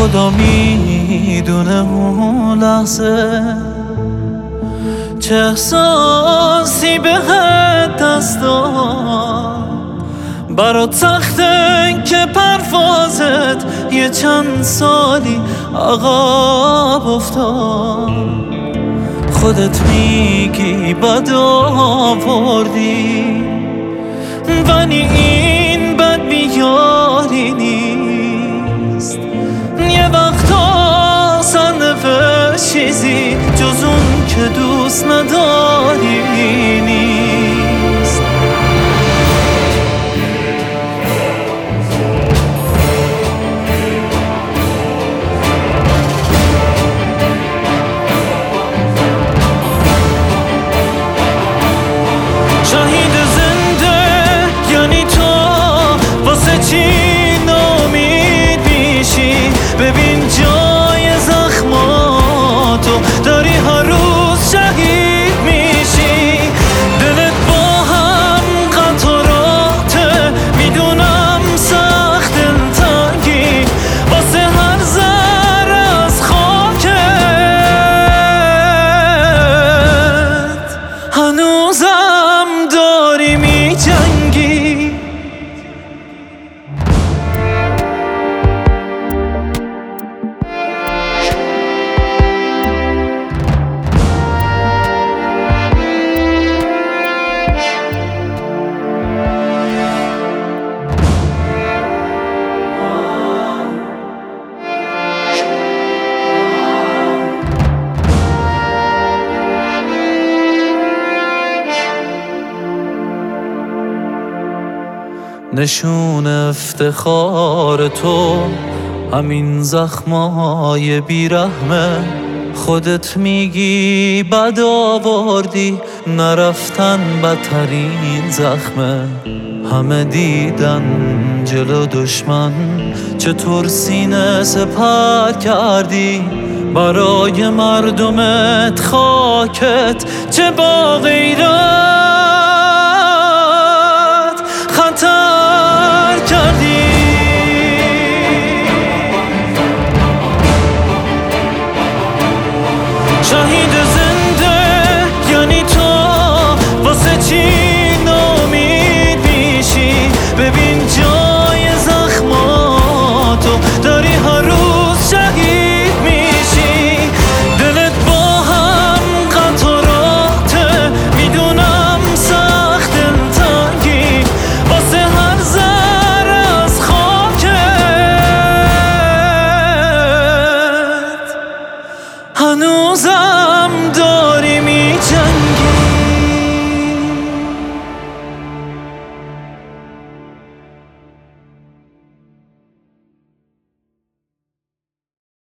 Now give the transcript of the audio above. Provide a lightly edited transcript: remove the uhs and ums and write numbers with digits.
خدا میدونه اون لحظه چه احساسی بهت دست داد. برات سخته که پروازت یه چند سالی عقب افتاد. خودت میگی بد آوردی ولی این بد بیاری نیست. یه وقتا صندف چیزی جز اون که دوست نداری نیست. شاهید زنده یعنی تو واسه چی ناامید میشی؟ ببین جای زخماتو داری هر روز شهید میشی. دلت با هم قطراته میدونم سخت دلتنگی واسه هر ذره از خاکت. هنوزم داری میجنگی. نشون افتخار تو همین زخمای بیرحمه. خودت میگی بد آوردی نرفتن بدترین زخمه. همه دیدن جلو دشمن چطور سینه سپر کردی. برای مردمت خاکت چه باقی